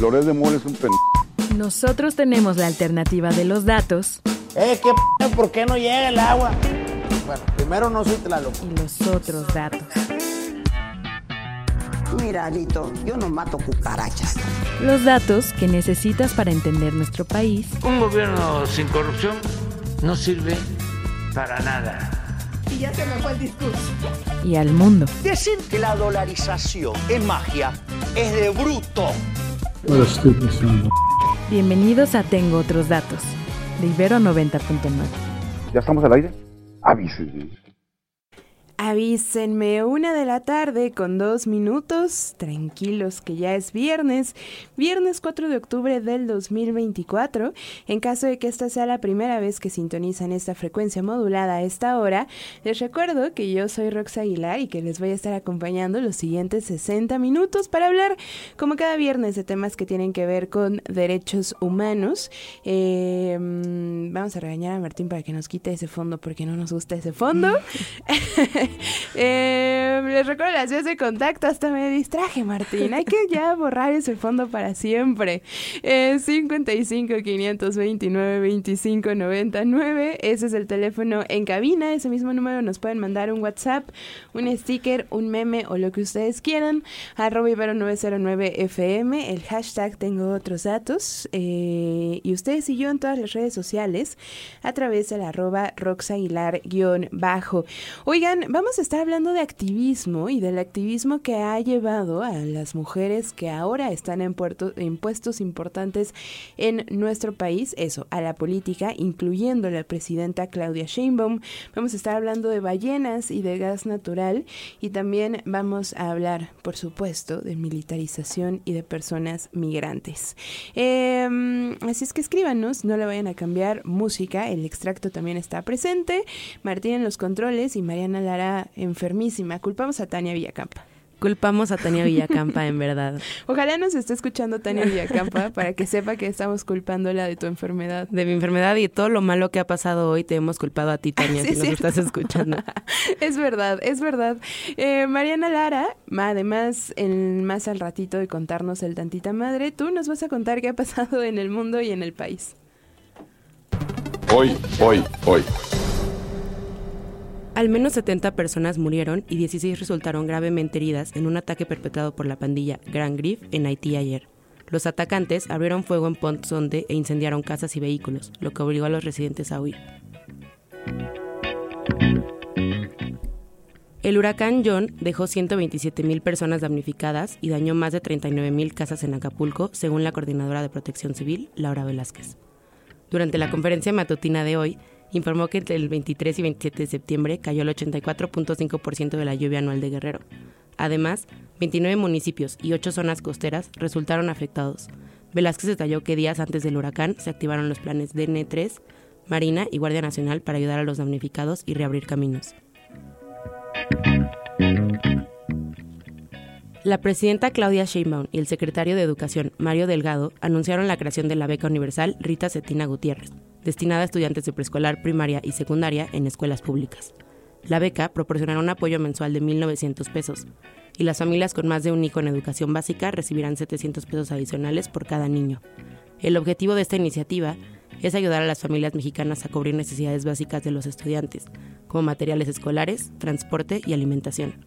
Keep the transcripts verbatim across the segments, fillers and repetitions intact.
Loret de Mola es un pen... Nosotros tenemos la alternativa de los datos. Eh, ¿qué p***? ¿Por qué no llega el agua? Bueno, primero no soy Tlaloc. Y los otros datos. Mira, Alito, yo no mato cucarachas. Los datos que necesitas para entender nuestro país. Un gobierno sin corrupción no sirve para nada. Y ya se me fue el discurso. Y al mundo. Decir que la dolarización es magia es de bruto. Bienvenidos a Tengo Otros Datos, de Ibero noventa punto nueve. ¿Ya estamos al aire? Avísenme. Avísenme, una de la tarde con dos minutos, tranquilos que ya es viernes, viernes cuatro de octubre del dos mil veinticuatro. En caso de que esta sea la primera vez que sintonizan esta frecuencia modulada a esta hora, les recuerdo que yo soy Rox Aguilar y que les voy a estar acompañando los siguientes sesenta minutos para hablar, como cada viernes, de temas que tienen que ver con derechos humanos. Eh, vamos a regañar a Martín para que nos quite ese fondo porque no nos gusta ese fondo. Eh, les recuerdo las vías de contacto. Hasta me distraje, Martín. Hay que ya borrar ese fondo para siempre. eh, cincuenta y cinco, quinientos veintinueve, veinticinco noventa y nueve. Ese es el teléfono en cabina. Ese mismo número nos pueden mandar un WhatsApp, un sticker, un meme o lo que ustedes quieran. Arroba Ibero nueve cero nueve F M. El hashtag Tengo Otros Datos. eh, Y ustedes y yo en todas las redes sociales a través del arroba roxaguilar guión bajo. Oigan, vamos a estar hablando de activismo y del activismo que ha llevado a las mujeres que ahora están en, puerto, en puestos importantes en nuestro país, eso, a la política, incluyendo la presidenta Claudia Sheinbaum. Vamos a estar hablando de ballenas y de gas natural, y también vamos a hablar, por supuesto, de militarización y de personas migrantes. Eh, así es que escríbanos, no le vayan a cambiar música, el extracto también está presente, Martín en los controles y Mariana Lara enfermísima. Culpamos a Tania Villacampa. Culpamos a Tania Villacampa, en verdad. Ojalá nos esté escuchando Tania Villacampa para que sepa que estamos culpándola de tu enfermedad. De mi enfermedad y todo lo malo que ha pasado hoy te hemos culpado a ti, Tania, sí, si nos estás escuchando. Es verdad, es verdad. Eh, Mariana Lara, además, en, más al ratito de contarnos el Tantita Madre, tú nos vas a contar qué ha pasado en el mundo y en el país. Hoy, hoy, hoy. Al menos setenta personas murieron y dieciséis resultaron gravemente heridas en un ataque perpetrado por la pandilla Grand Griff en Haití ayer. Los atacantes abrieron fuego en Pont Sonde e incendiaron casas y vehículos, lo que obligó a los residentes a huir. El huracán John dejó ciento veintisiete mil personas damnificadas y dañó más de treinta y nueve mil casas en Acapulco, según la coordinadora de Protección Civil, Laura Velázquez. Durante la conferencia matutina de hoy, informó que entre el veintitrés y veintisiete de septiembre cayó el ochenta y cuatro punto cinco por ciento de la lluvia anual de Guerrero. Además, veintinueve municipios y ocho zonas costeras resultaron afectados. Velázquez detalló que días antes del huracán se activaron los planes D N tres, Marina y Guardia Nacional para ayudar a los damnificados y reabrir caminos. La presidenta Claudia Sheinbaum y el secretario de Educación, Mario Delgado, anunciaron la creación de la beca universal Rita Cetina Gutiérrez, destinada a estudiantes de preescolar, primaria y secundaria en escuelas públicas. La beca proporcionará un apoyo mensual de mil novecientos pesos, y las familias con más de un hijo en educación básica recibirán setecientos pesos adicionales por cada niño. El objetivo de esta iniciativa es ayudar a las familias mexicanas a cubrir necesidades básicas de los estudiantes, como materiales escolares, transporte y alimentación.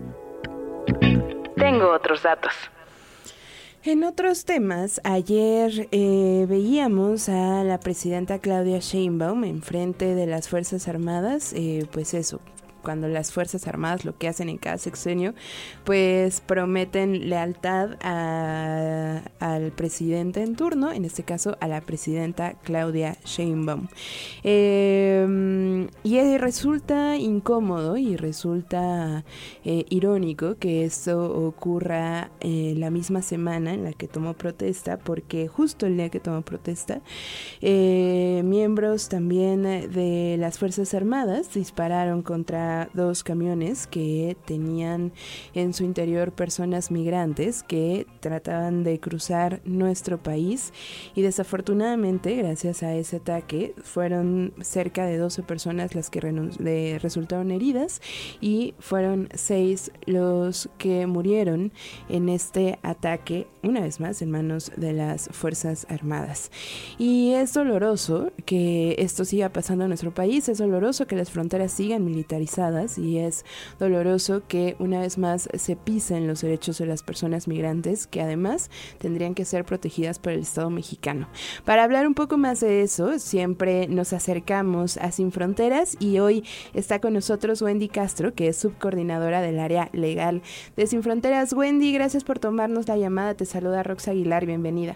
Tengo otros datos. En otros temas, ayer eh, veíamos a la presidenta Claudia Sheinbaum enfrente de las Fuerzas Armadas, eh, pues eso, cuando las Fuerzas Armadas lo que hacen en cada sexenio, pues prometen lealtad a, al presidente en turno, en este caso a la presidenta Claudia Sheinbaum. Eh, y resulta incómodo y resulta eh, irónico que esto ocurra eh, la misma semana en la que tomó protesta, porque justo el día que tomó protesta, eh, miembros también de las Fuerzas Armadas dispararon contra a dos camiones que tenían en su interior personas migrantes que trataban de cruzar nuestro país, y desafortunadamente, gracias a ese ataque, fueron cerca de doce personas las que renun- le resultaron heridas, y fueron seis los que murieron en este ataque, una vez más en manos de las Fuerzas Armadas. Y es doloroso que esto siga pasando en nuestro país, es doloroso que las fronteras sigan militarizadas, y es doloroso que una vez más se pisen los derechos de las personas migrantes, que además tendrían que ser protegidas por el Estado mexicano. Para hablar un poco más de eso, siempre nos acercamos a Sin Fronteras, y hoy está con nosotros Wendy Castro, que es subcoordinadora del área legal de Sin Fronteras. Wendy, gracias por tomarnos la llamada. Te saluda Rox Aguilar, bienvenida.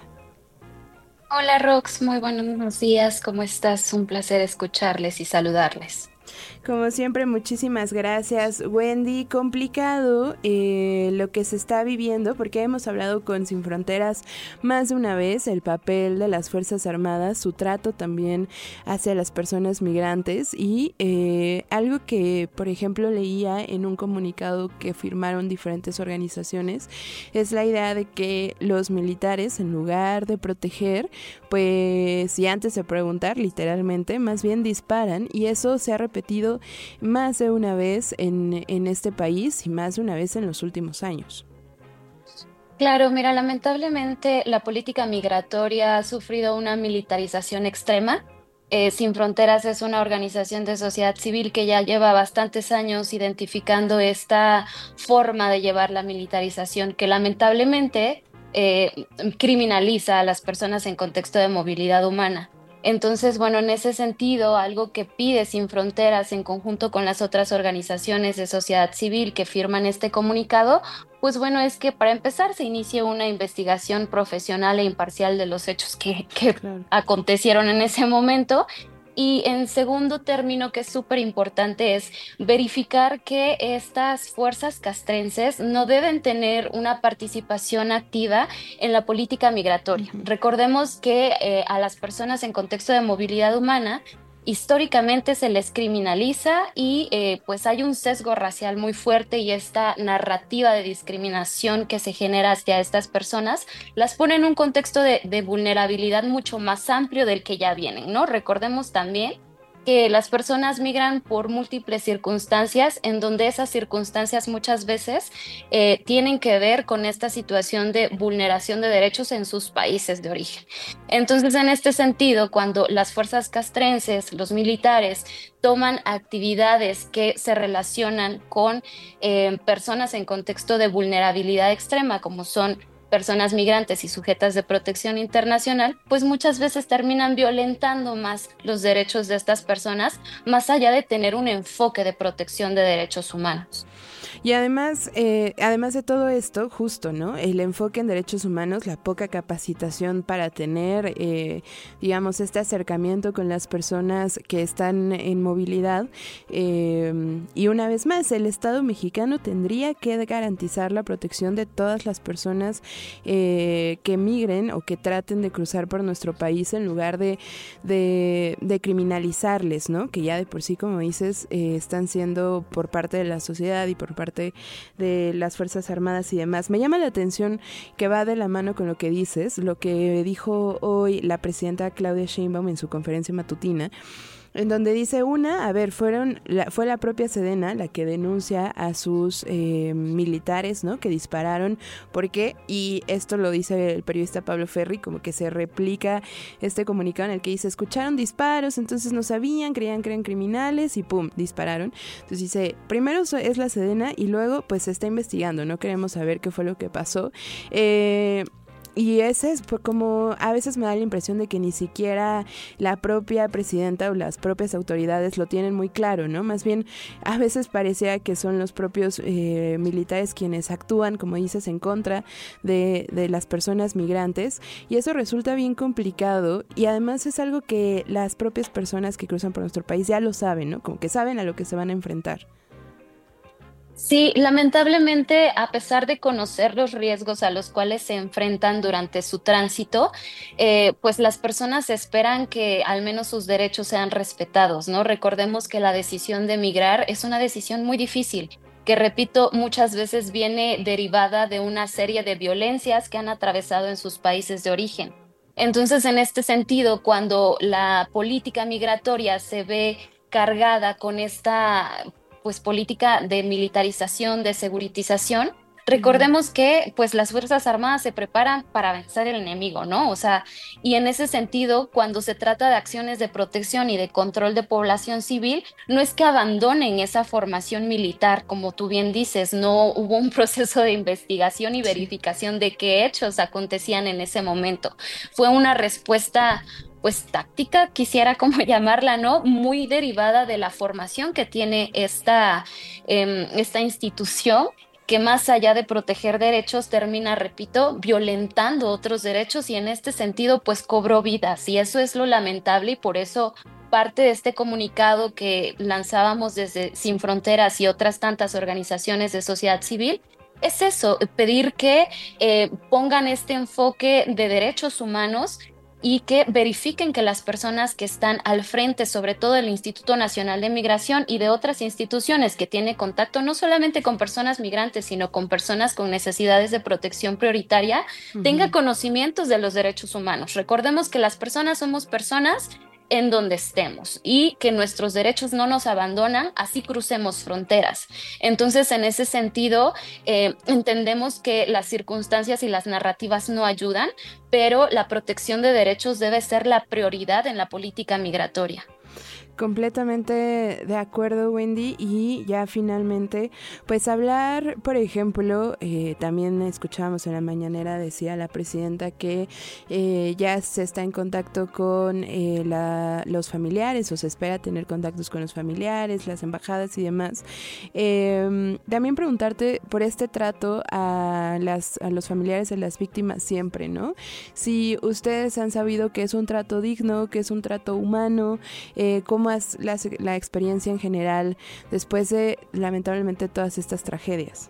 Hola Rox, muy buenos días, ¿cómo estás? Un placer escucharles y saludarles. Como siempre, muchísimas gracias, Wendy. Complicado eh, lo que se está viviendo, porque hemos hablado con Sin Fronteras más de una vez, el papel de las Fuerzas Armadas, su trato también hacia las personas migrantes, y eh, algo que, por ejemplo, leía en un comunicado que firmaron diferentes organizaciones, es la idea de que los militares, en lugar de proteger, pues, y antes de preguntar, literalmente, más bien disparan, y eso se ha repetido más de una vez en, en este país y más de una vez en los últimos años. Claro, mira, lamentablemente la política migratoria ha sufrido una militarización extrema. Eh, Sin Fronteras es una organización de sociedad civil que ya lleva bastantes años identificando esta forma de llevar la militarización que lamentablemente eh, criminaliza a las personas en contexto de movilidad humana. Entonces, bueno, en ese sentido, algo que pide Sin Fronteras en conjunto con las otras organizaciones de sociedad civil que firman este comunicado, pues bueno, es que para empezar se inicie una investigación profesional e imparcial de los hechos que, que claro. acontecieron en ese momento. Y en segundo término, que es súper importante, es verificar que estas fuerzas castrenses no deben tener una participación activa en la política migratoria. Uh-huh. Recordemos que eh, a las personas en contexto de movilidad humana históricamente se les criminaliza y eh, pues hay un sesgo racial muy fuerte, y esta narrativa de discriminación que se genera hacia estas personas las pone en un contexto de, de vulnerabilidad mucho más amplio del que ya vienen, ¿no? Recordemos también que las personas migran por múltiples circunstancias, en donde esas circunstancias muchas veces eh, tienen que ver con esta situación de vulneración de derechos en sus países de origen. Entonces, en este sentido, cuando las fuerzas castrenses, los militares, toman actividades que se relacionan con eh, personas en contexto de vulnerabilidad extrema, como son personas migrantes y sujetas de protección internacional, pues muchas veces terminan violentando más los derechos de estas personas, más allá de tener un enfoque de protección de derechos humanos. Y además, eh, además de todo esto, justo, ¿no? El enfoque en derechos humanos, la poca capacitación para tener, eh, digamos, este acercamiento con las personas que están en movilidad. Eh, y una vez más, el Estado mexicano tendría que garantizar la protección de todas las personas eh, que migren o que traten de cruzar por nuestro país, en lugar de, de, de criminalizarles, ¿no? Que ya de por sí, como dices, eh, están siendo por parte de la sociedad y por parte de las Fuerzas Armadas y demás. Me llama la atención que va de la mano con lo que dices, lo que dijo hoy la presidenta Claudia Sheinbaum en su conferencia matutina, en donde dice una, a ver, fueron la, fue la propia Sedena la que denuncia a sus eh, militares, ¿no? Que dispararon, porque, y esto lo dice el periodista Pablo Ferri, como que se replica este comunicado en el que dice, escucharon disparos, entonces no sabían, creían que eran criminales y pum, dispararon. Entonces dice, primero es la Sedena y luego pues se está investigando, no queremos saber qué fue lo que pasó. Eh... Y ese es como, a veces me da la impresión de que ni siquiera la propia presidenta o las propias autoridades lo tienen muy claro, ¿no? Más bien, a veces parecía que son los propios eh, militares quienes actúan, como dices, en contra de, de las personas migrantes, y eso resulta bien complicado, y además es algo que las propias personas que cruzan por nuestro país ya lo saben, ¿no? Como que saben a lo que se van a enfrentar. Sí, lamentablemente, a pesar de conocer los riesgos a los cuales se enfrentan durante su tránsito, eh, pues las personas esperan que al menos sus derechos sean respetados, ¿no? Recordemos que la decisión de emigrar es una decisión muy difícil, que repito, muchas veces viene derivada de una serie de violencias que han atravesado en sus países de origen. Entonces, en este sentido, cuando la política migratoria se ve cargada con esta pues política de militarización, de seguritización, recordemos que pues las Fuerzas Armadas se preparan para vencer el enemigo, ¿no? O sea, y en ese sentido, cuando se trata de acciones de protección y de control de población civil, no es que abandonen esa formación militar, como tú bien dices, no hubo un proceso de investigación y verificación de qué hechos acontecían en ese momento. Fue una respuesta pues táctica, quisiera como llamarla, ¿no? Muy derivada de la formación que tiene esta, eh, esta institución, que más allá de proteger derechos termina, repito, violentando otros derechos y en este sentido pues cobró vidas y eso es lo lamentable y por eso parte de este comunicado que lanzábamos desde Sin Fronteras y otras tantas organizaciones de sociedad civil es eso, pedir que eh, pongan este enfoque de derechos humanos y que verifiquen que las personas que están al frente, sobre todo del Instituto Nacional de Migración y de otras instituciones que tienen contacto no solamente con personas migrantes, sino con personas con necesidades de protección prioritaria, uh-huh. tengan conocimientos de los derechos humanos. Recordemos que las personas somos personas en donde estemos y que nuestros derechos no nos abandonan, así crucemos fronteras. Entonces, en ese sentido, eh, entendemos que las circunstancias y las narrativas no ayudan, pero la protección de derechos debe ser la prioridad en la política migratoria. Completamente de acuerdo, Wendy, y ya finalmente, pues hablar, por ejemplo, eh, también escuchábamos en la mañanera, decía la presidenta que eh, ya se está en contacto con eh, la, los familiares, o se espera tener contactos con los familiares, las embajadas y demás. Eh, también preguntarte por este trato a, las, a los familiares de las víctimas siempre, ¿no? Si ustedes han sabido que es un trato digno, que es un trato humano, eh, cómo es la, la experiencia en general después de, lamentablemente, todas estas tragedias.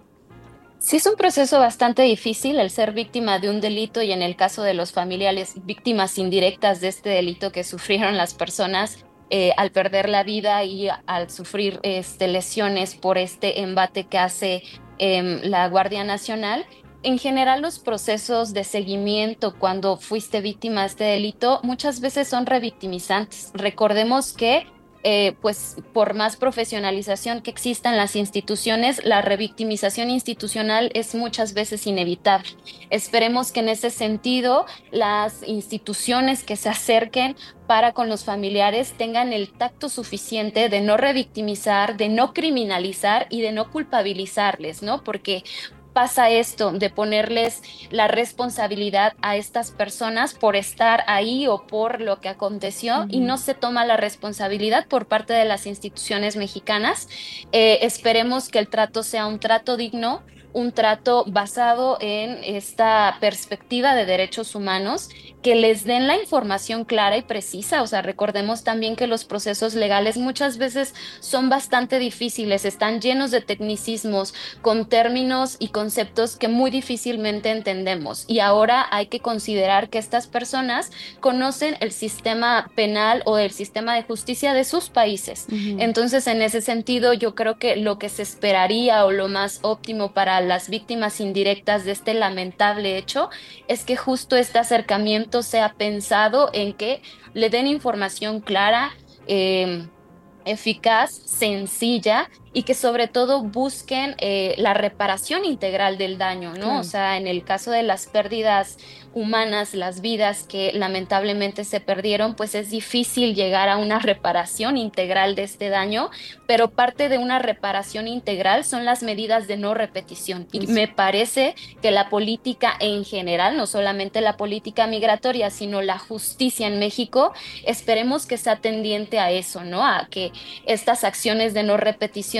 Sí, es un proceso bastante difícil el ser víctima de un delito y en el caso de los familiares, víctimas indirectas de este delito que sufrieron las personas eh, al perder la vida y al sufrir este, lesiones por este embate que hace eh, la Guardia Nacional. En general, los procesos de seguimiento cuando fuiste víctima de este delito muchas veces son revictimizantes. Recordemos que, eh, pues, por más profesionalización que exista en las instituciones, la revictimización institucional es muchas veces inevitable. Esperemos que en ese sentido las instituciones que se acerquen para con los familiares tengan el tacto suficiente de no revictimizar, de no criminalizar y de no culpabilizarles, ¿no? Porque pasa esto de ponerles la responsabilidad a estas personas por estar ahí o por lo que aconteció uh-huh. y no se toma la responsabilidad por parte de las instituciones mexicanas. Eh, esperemos que el trato sea un trato digno, un trato basado en esta perspectiva de derechos humanos, que les den la información clara y precisa. O sea, recordemos también que los procesos legales muchas veces son bastante difíciles, están llenos de tecnicismos, con términos y conceptos que muy difícilmente entendemos. Y ahora hay que considerar que estas personas conocen el sistema penal o el sistema de justicia de sus países. Uh-huh. Entonces, en ese sentido, yo creo que lo que se esperaría o lo más óptimo para las víctimas indirectas de este lamentable hecho es que justo este acercamiento sea pensado en que le den información clara, eh, eficaz, sencilla y que sobre todo busquen eh, la reparación integral del daño, ¿no? Claro. O sea, en el caso de las pérdidas humanas, las vidas que lamentablemente se perdieron, pues es difícil llegar a una reparación integral de este daño, pero parte de una reparación integral son las medidas de no repetición. Y me parece que la política en general, no solamente la política migratoria, sino la justicia en México, esperemos que sea tendiente a eso, ¿no? A que estas acciones de no repetición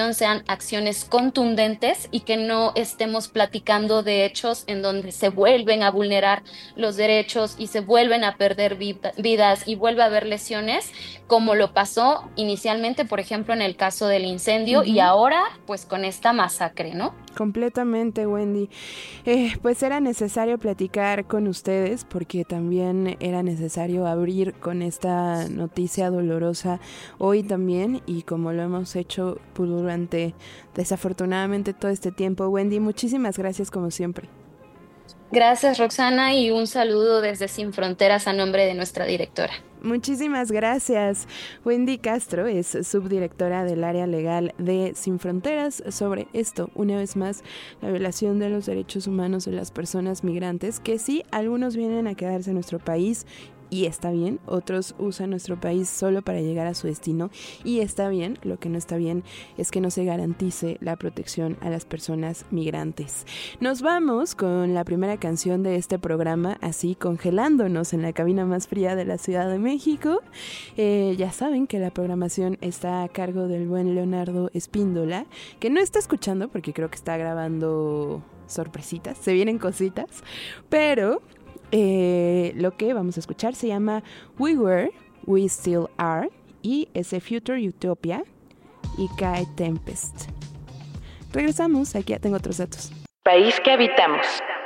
acción sean acciones contundentes y que no estemos platicando de hechos en donde se vuelven a vulnerar los derechos y se vuelven a perder vidas y vuelve a haber lesiones, como lo pasó inicialmente, por ejemplo, en el caso del incendio uh-huh. y ahora pues con esta masacre, ¿no? Completamente, Wendy. Eh, pues era necesario platicar con ustedes porque también era necesario abrir con esta noticia dolorosa hoy también, y como lo hemos hecho durante desafortunadamente todo este tiempo. Wendy, muchísimas gracias como siempre. Gracias, Roxana, y un saludo desde Sin Fronteras a nombre de nuestra directora. Muchísimas gracias. Wendy Castro es subdirectora del área legal de Sin Fronteras. Sobre esto, una vez más, la violación de los derechos humanos de las personas migrantes, que sí, algunos vienen a quedarse en nuestro país y está bien, otros usan nuestro país solo para llegar a su destino y está bien. Lo que no está bien es que no se garantice la protección a las personas migrantes. Nos vamos con la primera canción de este programa, así congelándonos en la cabina más fría de la Ciudad de México. Eh, ya saben que la programación está a cargo del buen Leonardo Espíndola, que no está escuchando porque creo que está grabando sorpresitas, se vienen cositas, pero Eh, lo que vamos a escuchar se llama We Were, We Still Are, y ese Future Utopia y Cae Tempest. Regresamos, aquí ya tengo otros datos. País que habitamos.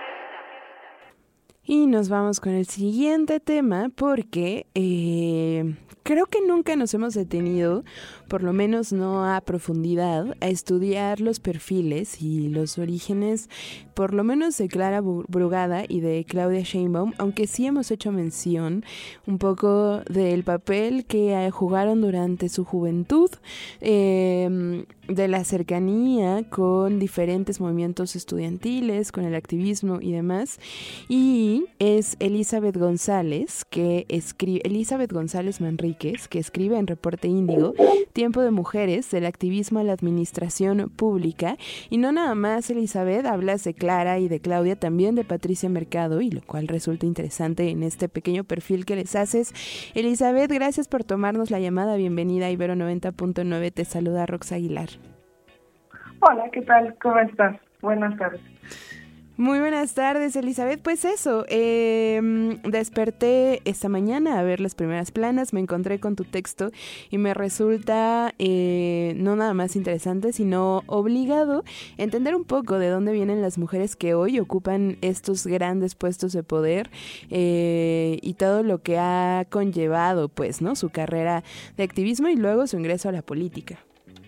Y nos vamos con el siguiente tema porque eh, creo que nunca nos hemos detenido, por lo menos no a profundidad, a estudiar los perfiles y los orígenes, por lo menos de Clara Brugada y de Claudia Sheinbaum, aunque sí hemos hecho mención un poco del papel que jugaron durante su juventud, eh, de la cercanía con diferentes movimientos estudiantiles, con el activismo y demás. Y es Elizabeth González, que escribe, Elizabeth González Manríquez, que escribe en Reporte Índigo, Tiempo de Mujeres, del activismo a la administración pública. Y no nada más, Elizabeth, hablas de Clara y de Claudia, también de Patricia Mercado, y lo cual resulta interesante en este pequeño perfil que les haces. Elizabeth, gracias por tomarnos la llamada. Bienvenida a Ibero noventa punto nueve. Te saluda Rox Aguilar. Hola, ¿qué tal? ¿Cómo estás? Buenas tardes. Muy buenas tardes, Elizabeth. Pues eso, eh, desperté esta mañana a ver las primeras planas, me encontré con tu texto y me resulta eh, no nada más interesante, sino obligado entender un poco de dónde vienen las mujeres que hoy ocupan estos grandes puestos de poder eh, y todo lo que ha conllevado, pues, ¿no? Su carrera de activismo y luego su ingreso a la política.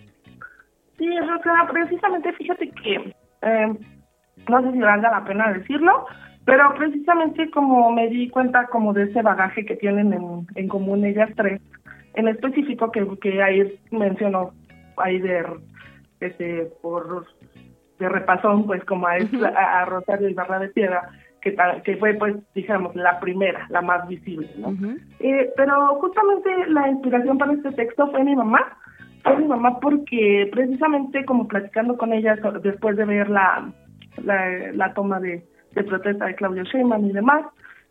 Sí, Rosa, precisamente fíjate que... Eh, no sé si valga la pena decirlo, pero precisamente como me di cuenta como de ese bagaje que tienen en, en común ellas tres, en específico que, que ahí mencionó ahí de, este, por, de repasón, pues como a, uh-huh. a, a Rosario Ibarra de Piedra, que, que fue pues, dijéramos, la primera, la más visible, ¿no? Uh-huh. Eh, pero justamente la inspiración para este texto fue mi mamá, fue mi mamá porque precisamente como platicando con ella después de ver la... La, la toma de, de protesta de Claudia Sheinbaum y demás,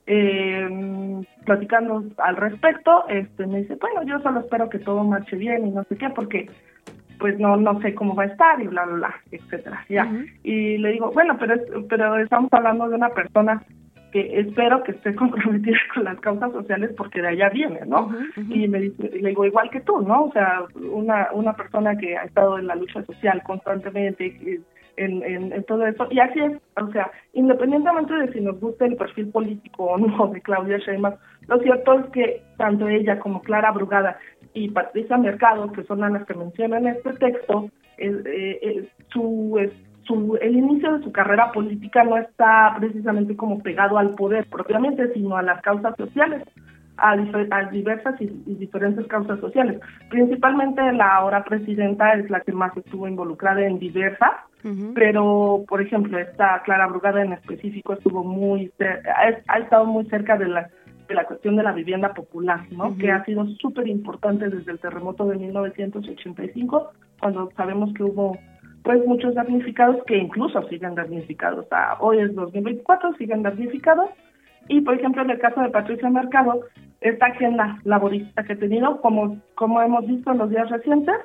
eh, platicando al respecto, este me dice, bueno, yo solo espero que todo marche bien y no sé qué, porque pues no no sé cómo va a estar y bla, bla, bla, etcétera, ya. Uh-huh. Y le digo, bueno, pero es, pero estamos hablando de una persona que espero que esté comprometida con las causas sociales porque de allá viene, ¿no? Uh-huh, uh-huh. Y me dice, le digo, igual que tú, ¿no? O sea, una una persona que ha estado en la lucha social constantemente, que, En, en, en todo eso, y así es, o sea, independientemente de si nos gusta el perfil político o no de Claudia Sheinbaum, lo cierto es que tanto ella como Clara Brugada y Patricia Mercado, que son las que mencionan en este texto, eh, eh, su, eh, su el inicio de su carrera política no está precisamente como pegado al poder propiamente, sino a las causas sociales, a, difer- a diversas y, y diferentes causas sociales. Principalmente la ahora presidenta es la que más estuvo involucrada en diversas, uh-huh. pero, por ejemplo, esta Clara Brugada en específico estuvo muy cer- ha, ha estado muy cerca de la de la cuestión de la vivienda popular, ¿no? Uh-huh. Que ha sido súper importante desde el terremoto de mil novecientos ochenta y cinco, cuando sabemos que hubo pues muchos damnificados que incluso siguen damnificados. O sea, hoy es dos mil veinticuatro, siguen damnificados. Y, por ejemplo, en el caso de Patricia Mercado, esta agenda laborista que ha tenido, como, como hemos visto en los días recientes,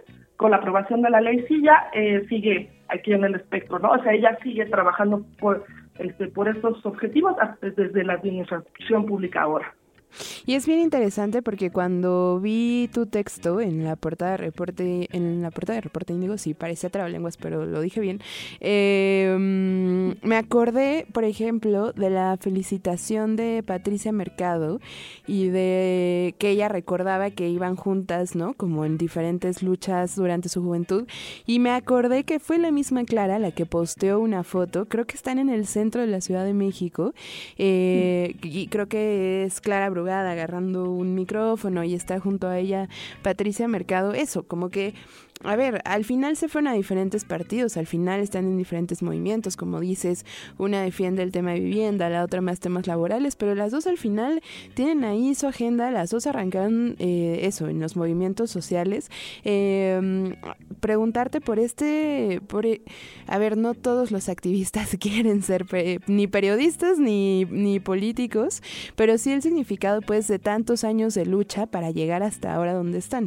con la aprobación de la ley Silla, eh, sigue aquí en el espectro, ¿no? O sea, ella sigue trabajando por, este, por estos objetivos desde la administración pública ahora. Y es bien interesante porque cuando vi tu texto en la portada de Reporte, en la portada de Reporte Índigo, sí, parecía trabalenguas, pero lo dije bien, eh, me acordé, por ejemplo, de la felicitación de Patricia Mercado y de que ella recordaba que iban juntas, ¿no? Como en diferentes luchas durante su juventud, y me acordé que fue la misma Clara la que posteó una foto, creo que están en el centro de la Ciudad de México, eh, y creo que es Clara Brugada agarrando un micrófono y está junto a ella Patricia Mercado. Eso, como que, a ver, al final se fueron a diferentes partidos, al final están en diferentes movimientos, como dices, una defiende el tema de vivienda, la otra más temas laborales, pero las dos al final tienen ahí su agenda, las dos arrancaron eh, eso, en los movimientos sociales. Eh, preguntarte por este, por, a ver, no todos los activistas quieren ser pe- ni periodistas ni, ni políticos, pero sí el significado pues de tantos años de lucha para llegar hasta ahora donde están.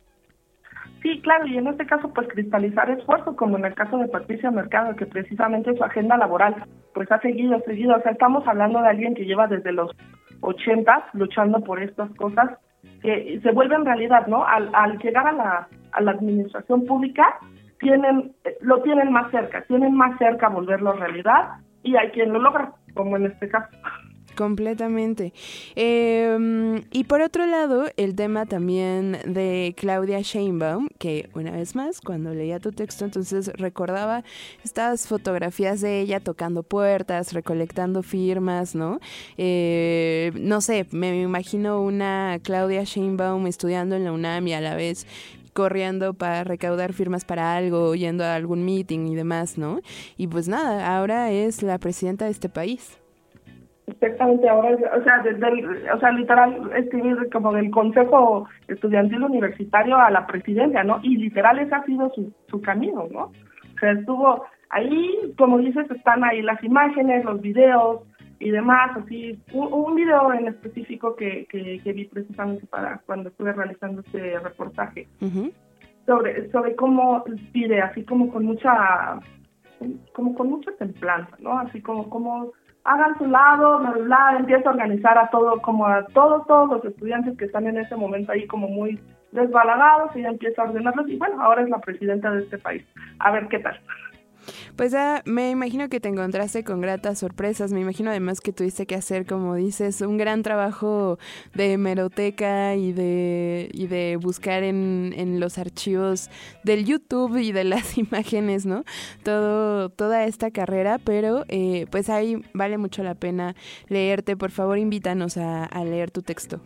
Sí, claro, y en este caso pues cristalizar esfuerzos, como en el caso de Patricia Mercado, que precisamente su agenda laboral pues ha seguido, seguido, o sea, estamos hablando de alguien que lleva desde los ochentas luchando por estas cosas que se vuelven realidad, ¿no? Al, al llegar a la, a la administración pública, tienen, lo tienen más cerca, tienen más cerca volverlo realidad, y hay quien lo logra, como en este caso. Completamente. Eh, y por otro lado, el tema también de Claudia Sheinbaum, que una vez más, cuando leía tu texto, entonces recordaba estas fotografías de ella tocando puertas, recolectando firmas, ¿no? Eh, no sé, me imagino una Claudia Sheinbaum estudiando en la UNAM y a la vez corriendo para recaudar firmas para algo, yendo a algún meeting y demás, ¿no? Y pues nada, ahora es la presidenta de este país. Exactamente, ahora, o sea, desde el, o sea, literal, escribir como del Consejo Estudiantil Universitario a la presidencia, ¿no? Y literal ese ha sido su, su camino, ¿no? O sea, estuvo ahí, como dices, están ahí las imágenes, los videos y demás, así, un, un video en específico que, que, que vi precisamente para cuando estuve realizando este reportaje, uh-huh. sobre, sobre cómo pide, así como con mucha, como con mucha templanza, ¿no? Así como, como hagan su lado, bla, bla, bla, empieza a organizar a todo, como a todos, todos los estudiantes que están en ese momento ahí como muy desbalagados, y ella empieza a ordenarlos, y bueno, ahora es la presidenta de este país. A ver qué tal. Pues ah, me imagino que te encontraste con gratas sorpresas, me imagino además que tuviste que hacer, como dices, un gran trabajo de hemeroteca y de y de buscar en, en los archivos del YouTube y de las imágenes, ¿no? Todo toda esta carrera, pero eh, pues ahí vale mucho la pena leerte. Por favor, invítanos a, a leer tu texto.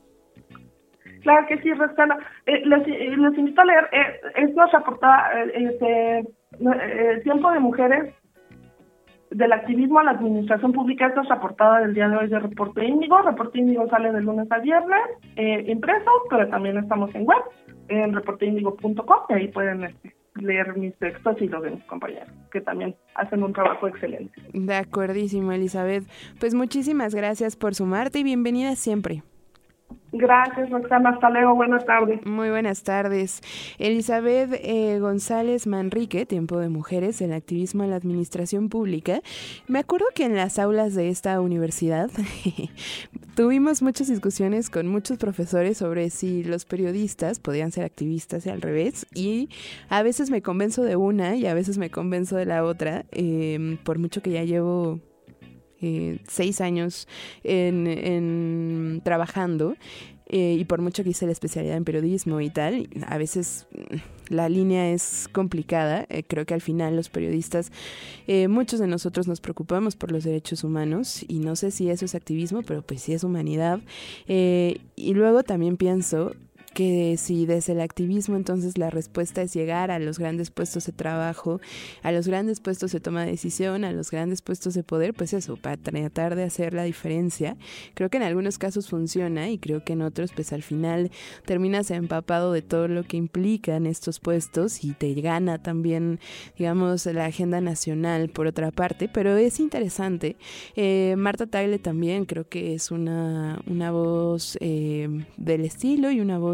Claro que sí, Roxana. Eh, les, eh, les invito a leer, eh, es nuestra portada, eh, este, eh, Tiempo de Mujeres, del activismo a la administración pública, es nuestra portada del día de hoy de Reporte Índigo. Reporte Índigo sale de lunes a viernes, eh, impreso, pero también estamos en web, en reporte índigo punto com, y ahí pueden este, leer mis textos y los de mis compañeros, que también hacen un trabajo excelente. De acuerdísimo, Elizabeth. Pues muchísimas gracias por sumarte y bienvenida siempre. Gracias, Roxana. Hasta luego. Buenas tardes. Muy buenas tardes. Elizabeth eh, González Manrique, Tiempo de Mujeres, el activismo en la administración pública. Me acuerdo que en las aulas de esta universidad tuvimos muchas discusiones con muchos profesores sobre si los periodistas podían ser activistas y al revés. Y a veces me convenzo de una y a veces me convenzo de la otra, eh, por mucho que ya llevo Eh, seis años en, en trabajando eh, y por mucho que hice la especialidad en periodismo y tal, a veces la línea es complicada. Eh, creo que al final los periodistas, eh, muchos de nosotros nos preocupamos por los derechos humanos y no sé si eso es activismo, pero pues sí es humanidad. Eh, y luego también pienso que si desde el activismo entonces la respuesta es llegar a los grandes puestos de trabajo, a los grandes puestos de toma de decisión, a los grandes puestos de poder, pues eso, para tratar de hacer la diferencia. Creo que en algunos casos funciona y creo que en otros pues al final terminas empapado de todo lo que implican estos puestos y te gana también, digamos, la agenda nacional por otra parte, pero es interesante. Eh, Marta Tagle también creo que es una, una voz eh, del estilo y una voz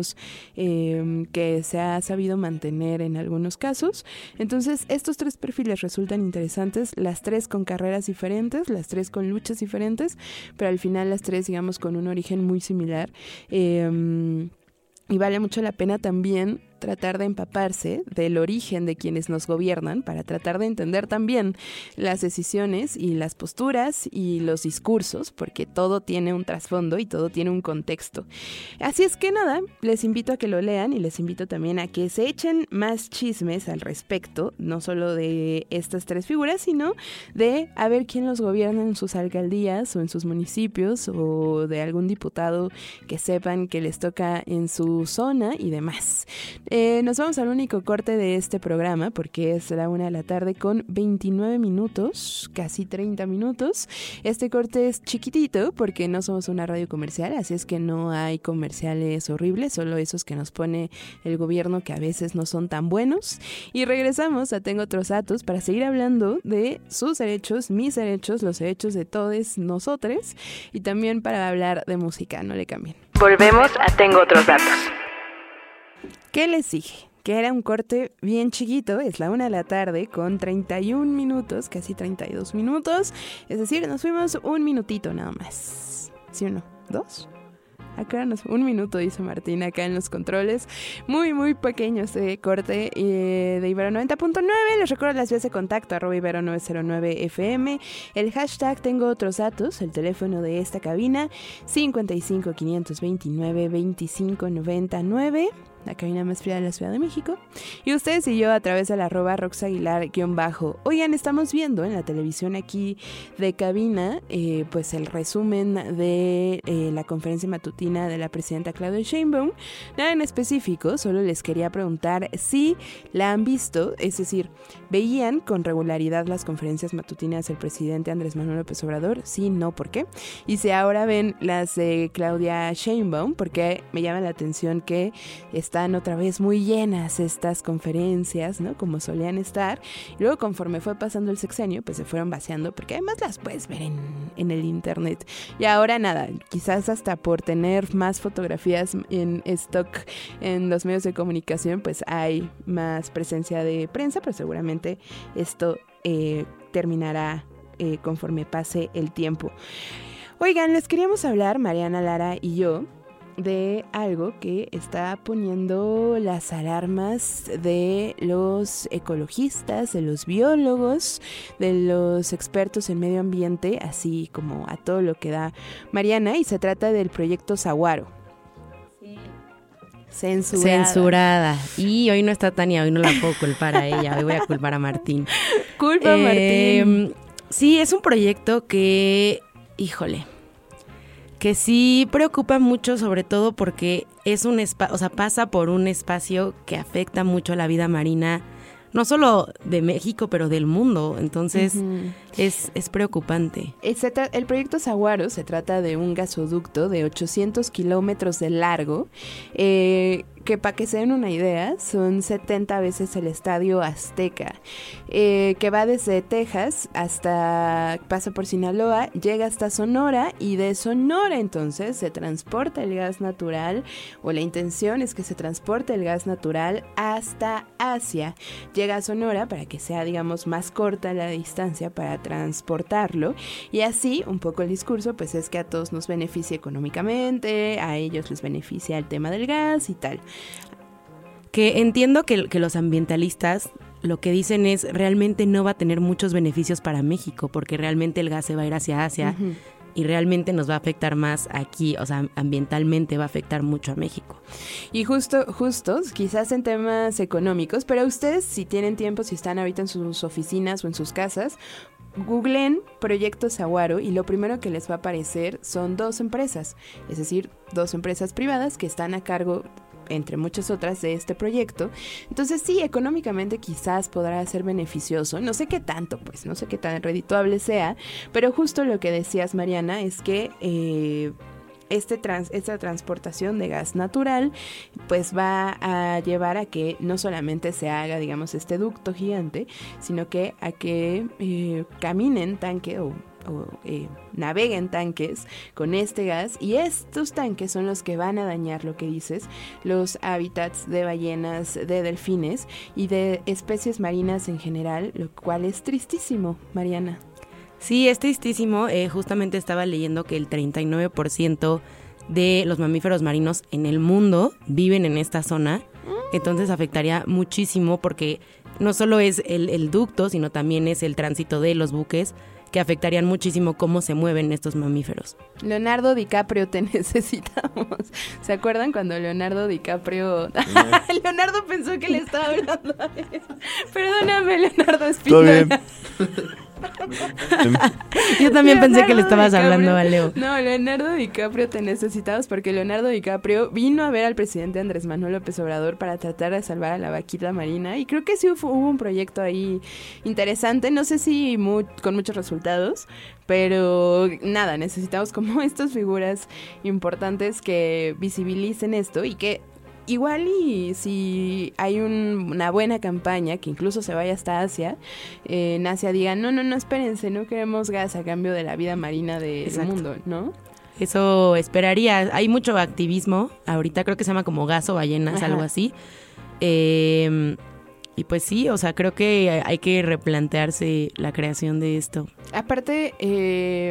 empleos eh, que se ha sabido mantener en algunos casos. Entonces, estos tres perfiles resultan interesantes, las tres con carreras diferentes, las tres con luchas diferentes, pero al final las tres, digamos, con un origen muy similar. Eh, y vale mucho la pena también tratar de empaparse del origen de quienes nos gobiernan para tratar de entender también las decisiones y las posturas y los discursos, porque todo tiene un trasfondo y todo tiene un contexto. Así es que nada, les invito a que lo lean y les invito también a que se echen más chismes al respecto, no solo de estas tres figuras, sino de a ver quién los gobierna en sus alcaldías o en sus municipios, o de algún diputado que sepan que les toca en su zona y demás. Eh, nos vamos al único corte de este programa porque es la una de la tarde con veintinueve minutos, casi treinta minutos. Este corte es chiquitito porque no somos una radio comercial, así es que no hay comerciales horribles, solo esos que nos pone el gobierno que a veces no son tan buenos. Y regresamos a Tengo Otros Datos para seguir hablando de sus derechos, mis derechos, los derechos de todos nosotros, y también para hablar de música. No le cambien. Volvemos a Tengo Otros Datos. ¿Qué les dije? Que era un corte bien chiquito, es la una de la tarde con treinta y un minutos, casi treinta y dos minutos, es decir, nos fuimos un minutito nada más. ¿Sí o no? ¿Dos? Acá nos, un minuto, dice Martín, acá en los controles. Muy, muy pequeño este corte eh, de Ibero noventa punto nueve. Les recuerdo las vías de contacto, arroba Ibero nueve cero nueve F M. El hashtag Tengo Otros Datos, el teléfono de esta cabina, cincuenta y cinco, quinientos veintinueve, veinticinco noventa y nueve. La cabina más fría de la Ciudad de México. Y ustedes y yo a través de la arroba roxaguilar-bajo. Oigan, estamos viendo en la televisión aquí de cabina, eh, pues el resumen de eh, la conferencia matutina de la presidenta Claudia Sheinbaum. Nada en específico, solo les quería preguntar si la han visto, es decir, ¿veían con regularidad las conferencias matutinas del presidente Andrés Manuel López Obrador? Sí, no, ¿por qué? Y si ahora ven las de Claudia Sheinbaum, porque me llama la atención que están otra vez muy llenas estas conferencias, ¿no? Como solían estar. Y luego, conforme fue pasando el sexenio, pues se fueron vaciando, porque además las puedes ver en, en el internet. Y ahora nada, quizás hasta por tener más fotografías en stock en los medios de comunicación, pues hay más presencia de prensa, pero seguramente esto eh, terminará eh, conforme pase el tiempo. Oigan, les queríamos hablar, Mariana Lara y yo, de algo que está poniendo las alarmas de los ecologistas, de los biólogos, de los expertos en medio ambiente, así como a todo lo que da Mariana, y se trata del proyecto Saguaro. Sí. Censurada. Censurada. Y hoy no está Tania, hoy no la puedo culpar a ella, hoy voy a culpar a Martín. Culpa a eh, Martín. Sí, es un proyecto que, híjole, que sí preocupa mucho, sobre todo porque es un espacio, o sea, pasa por un espacio que afecta mucho a la vida marina, no solo de México, pero del mundo. Entonces, uh-huh. es, es preocupante. El, el proyecto Saguaro se trata de un gasoducto de ochocientos kilómetros de largo, eh, que para que se den una idea, son setenta veces el Estadio Azteca, eh, que va desde Texas hasta, pasa por Sinaloa, llega hasta Sonora, y de Sonora entonces se transporta el gas natural, o la intención es que se transporte el gas natural hasta Asia. Llega a Sonora para que sea, digamos, más corta la distancia para transportarlo, y así un poco el discurso pues es que a todos nos beneficia económicamente, a ellos les beneficia el tema del gas y tal. Que entiendo que, que los ambientalistas lo que dicen es realmente no va a tener muchos beneficios para México, porque realmente el gas se va a ir hacia Asia, uh-huh. y realmente nos va a afectar más aquí, o sea, ambientalmente va a afectar mucho a México. Y justo, justo, quizás en temas económicos, pero ustedes, si tienen tiempo, si están ahorita en sus oficinas o en sus casas, googleen Proyecto Saguaro y lo primero que les va a aparecer son dos empresas, es decir, dos empresas privadas que están a cargo, entre muchas otras, de este proyecto. Entonces sí, económicamente quizás podrá ser beneficioso, no sé qué tanto, pues no sé qué tan redituable sea, pero justo lo que decías, Mariana, es que eh, este trans, esta transportación de gas natural pues va a llevar a que no solamente se haga, digamos, este ducto gigante, sino que a que eh, caminen tanque o o eh, naveguen tanques con este gas, y estos tanques son los que van a dañar, lo que dices, los hábitats de ballenas, de delfines y de especies marinas en general, lo cual es tristísimo, Mariana. Sí, es tristísimo. Eh, justamente estaba leyendo que el treinta y nueve por ciento de los mamíferos marinos en el mundo viven en esta zona, entonces afectaría muchísimo porque no solo es el, el ducto, sino también es el tránsito de los buques, que afectarían muchísimo cómo se mueven estos mamíferos. Leonardo DiCaprio, te necesitamos. ¿Se acuerdan cuando Leonardo DiCaprio... Leonardo pensó que le estaba hablando a él. Perdóname, Leonardo Espinola. Todo bien. Yo también Leonardo pensé que le estabas DiCaprio. hablando a Leo. No, Leonardo DiCaprio, te necesitamos porque Leonardo DiCaprio vino a ver al presidente Andrés Manuel López Obrador para tratar de salvar a la vaquita marina, y creo que sí hubo, hubo un proyecto ahí interesante, no sé si muy, con muchos resultados, pero nada, necesitamos como estas figuras importantes que visibilicen esto y que igual y si hay un, una buena campaña, que incluso se vaya hasta Asia, eh, en Asia digan, no, no, no, espérense, no queremos gas a cambio de la vida marina del Exacto. mundo, ¿no? Eso esperaría. Hay mucho activismo, ahorita creo que se llama como gas o ballenas, Ajá. algo así. Eh, y pues sí, o sea, creo que hay que replantearse la creación de esto. Aparte, eh,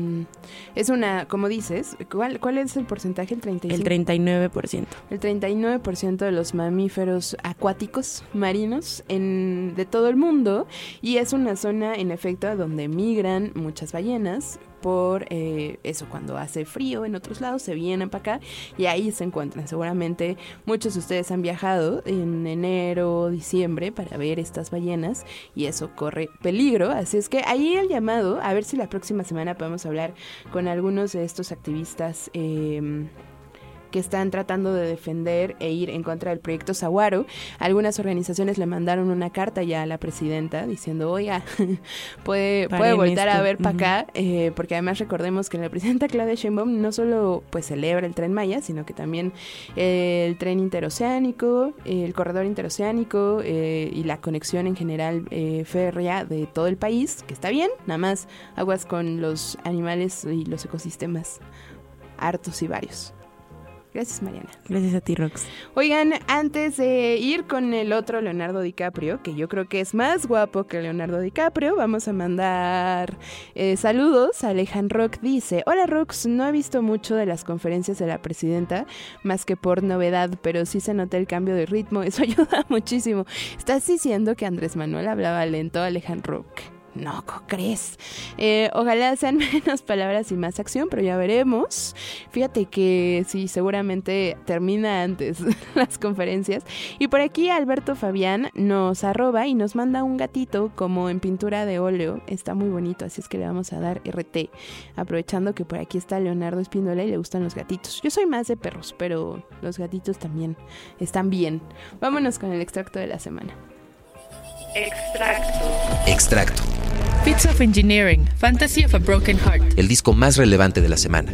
es una, como dices, ¿cuál, ¿cuál es el porcentaje? ¿El treinta y cinco? El treinta y nueve por ciento. El treinta y nueve por ciento de los mamíferos acuáticos marinos en, de todo el mundo, y es una zona, en efecto, donde migran muchas ballenas por eh, eso, cuando hace frío en otros lados se vienen para acá y ahí se encuentran. Seguramente muchos de ustedes han viajado en enero, diciembre para ver estas ballenas y eso corre peligro, así es que ahí el llamado, a ver si la próxima semana podemos hablar con algunos de estos activistas eh, que están tratando de defender e ir en contra del proyecto Saguaro. Algunas organizaciones le mandaron una carta ya a la presidenta diciendo, oiga, puede, puede voltar a ver para uh-huh. acá, eh, porque además recordemos que la presidenta Claudia Sheinbaum no solo pues celebra el Tren Maya, sino que también eh, el tren interoceánico, eh, el corredor interoceánico eh, y la conexión en general eh, férrea de todo el país, que está bien, nada más aguas con los animales y los ecosistemas hartos y varios. Gracias, Mariana. Gracias a ti, Rox. Oigan, antes de ir con el otro Leonardo DiCaprio, que yo creo que es más guapo que Leonardo DiCaprio, vamos a mandar eh, saludos. Alejandro Rock dice, hola Rox, no he visto mucho de las conferencias de la presidenta, más que por novedad, pero sí se nota el cambio de ritmo, eso ayuda muchísimo. ¿Estás diciendo que Andrés Manuel hablaba lento, Alejandro Rock? No, ¿cómo crees? Eh, ojalá sean menos palabras y más acción, pero ya veremos. Fíjate que sí, seguramente termina antes las conferencias. Y por aquí Alberto Fabián nos arroba y nos manda un gatito como en pintura de óleo. Está muy bonito, así es que le vamos a dar R T. Aprovechando que por aquí está Leonardo Espíndola y le gustan los gatitos. Yo soy más de perros, pero los gatitos también están bien. Vámonos con el extracto de la semana. Extracto. Extracto. Bits of Engineering, Fantasy of a Broken Heart. El disco más relevante de la semana.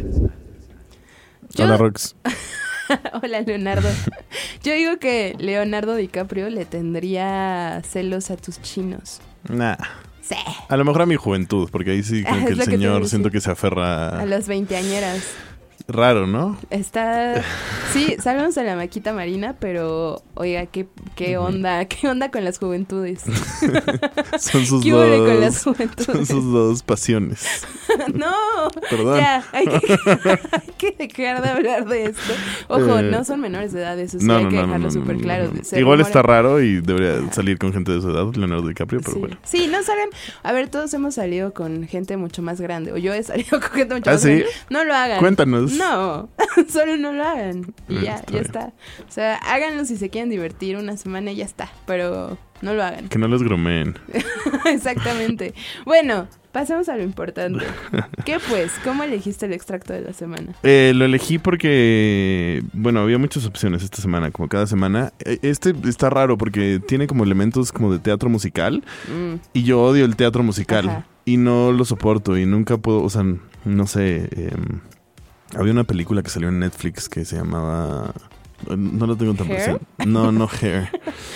Yo... Hola, Rox. Hola, Leonardo. Yo digo que Leonardo DiCaprio le tendría celos a tus chinos. Nah. Sí. A lo mejor a mi juventud, porque ahí sí como que el señor que siento que se aferra... A las veinteañeras. Raro, ¿no? Está... Sí, sabemos de la maquita marina, pero... Oiga, ¿qué, qué onda? ¿Qué onda con las juventudes? Son sus ¿Qué dos... con las juventudes? Son sus dos pasiones. No, perdón. Ya, hay que, hay que dejar de hablar de esto. Ojo, eh, no son menores de edad, eso sí no, hay no, que no, dejarlo no, súper no, claro. No, no. Se Igual rumora... está raro y debería salir con gente de su edad, Leonardo DiCaprio, pero sí. bueno. Sí, no salgan. A ver, todos hemos salido con gente mucho más grande, o yo he salido con gente mucho ¿Ah, más sí? grande. No lo hagan. Cuéntanos. No, solo no lo hagan. Y bueno, ya, ya bien. Está. O sea, háganlo si se quieren divertir una semana y ya está, pero no lo hagan. Que no los gromeen. Exactamente. Bueno, pasemos a lo importante. ¿Qué pues? ¿Cómo elegiste el extracto de la semana? Eh, lo elegí porque, bueno, había muchas opciones esta semana, como cada semana. Este está raro porque tiene como elementos como de teatro musical mm. y yo odio el teatro musical. Ajá. Y no lo soporto y nunca puedo, o sea, no sé... Eh, Había una película que salió en Netflix que se llamaba... No lo tengo tan ¿Hair? presente. No, no Hair.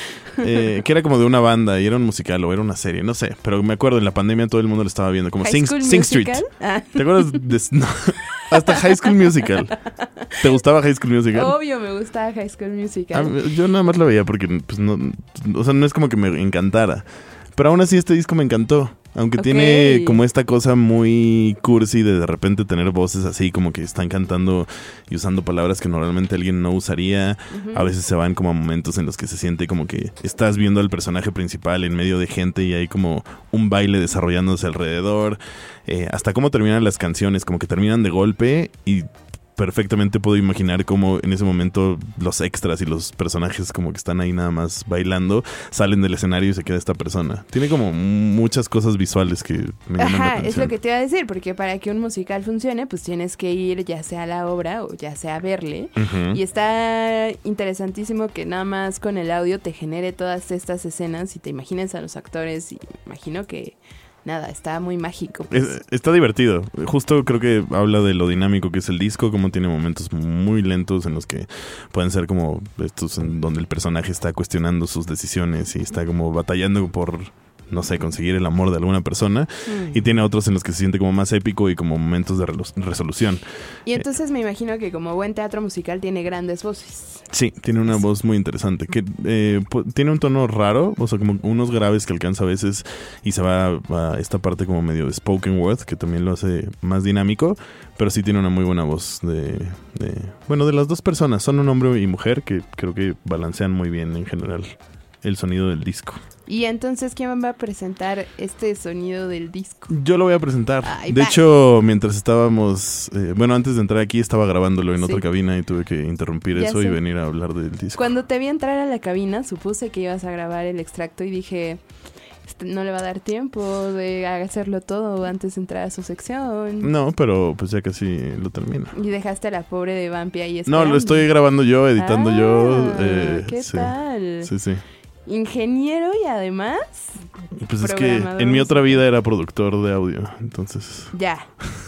Eh, que era como de una banda y era un musical o era una serie, no sé. Pero me acuerdo, en la pandemia todo el mundo lo estaba viendo. Como High Sing, School Sing Street. Musical? Ah. ¿Te acuerdas? De, no, hasta High School Musical. ¿Te gustaba High School Musical? Obvio, me gustaba High School Musical. Ah, yo nada más lo veía porque, pues, no, o sea, no es como que me encantara. Pero aún así este disco me encantó. Aunque Okay. tiene como esta cosa muy cursi de de repente tener voces así como que están cantando y usando palabras que normalmente alguien no usaría. Ujú. A veces se van como a momentos en los que se siente como que estás viendo al personaje principal en medio de gente y hay como un baile desarrollándose alrededor. Eh, hasta cómo terminan las canciones, como que terminan de golpe y perfectamente puedo imaginar cómo en ese momento los extras y los personajes como que están ahí nada más bailando, salen del escenario y se queda esta persona. Tiene como muchas cosas visuales que me llaman la Ajá, atención. es lo que te iba a decir, porque para que un musical funcione, pues tienes que ir ya sea a la obra o ya sea a verle. Ujú. Y está interesantísimo que nada más con el audio te genere todas estas escenas y te imagines a los actores y imagino que nada, está muy mágico. Pues. Es- está divertido. Justo creo que habla de lo dinámico que es el disco, como tiene momentos muy lentos en los que pueden ser como estos en donde el personaje está cuestionando sus decisiones y está como batallando por, no sé, conseguir el amor de alguna persona. Mm. Y tiene otros en los que se siente como más épico y como momentos de relo- resolución. Y entonces me imagino que como buen teatro musical tiene grandes voces. Sí, tiene una voz muy interesante. Que eh, pu- tiene un tono raro, o sea, como unos graves que alcanza a veces y se va a esta parte como medio de spoken word, que también lo hace más dinámico, pero sí tiene una muy buena voz de, de... Bueno, de las dos personas, son un hombre y mujer que creo que balancean muy bien en general el sonido del disco. Y entonces, ¿quién va a presentar este sonido del disco? Yo lo voy a presentar. Ay, de va. hecho, mientras estábamos... eh, bueno, antes de entrar aquí estaba grabándolo en Sí. otra cabina y tuve que interrumpir Ya eso y sé. venir a hablar del disco. Cuando te vi entrar a la cabina, supuse que ibas a grabar el extracto y dije, "Este no le va a dar tiempo de hacerlo todo antes de entrar a su sección. No, pero pues ya casi lo termino. Y dejaste a la pobre de Vampi ahí No, esperando. lo estoy grabando yo, editando Ah, yo. eh, ¿qué sí. tal? Sí, sí. Ingeniero y además... Y pues es que programador en mi otra musical. vida era productor de audio, entonces Ya.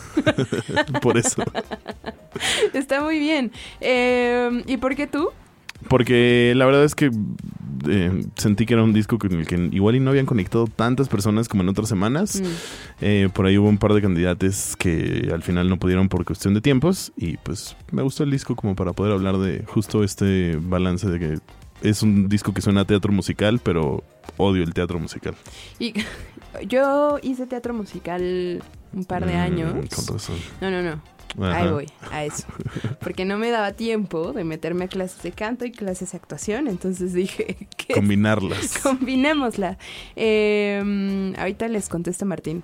por eso. Está muy bien. Eh, ¿Y por qué tú? Porque la verdad es que eh, sentí que era un disco con el que igual y no habían conectado tantas personas como en otras semanas. Mm. Eh, por ahí hubo un par de candidatos que al final no pudieron por cuestión de tiempos y pues me gustó el disco como para poder hablar de justo este balance de que es un disco que suena a teatro musical, pero odio el teatro musical. Y yo hice teatro musical un par de Mm, años. con razón. No, no, no. Ajá. Ahí voy, a eso. Porque no me daba tiempo de meterme a clases de canto y clases de actuación, entonces dije que Combinarlas. combinémosla. Eh, ahorita les contesto a Martín,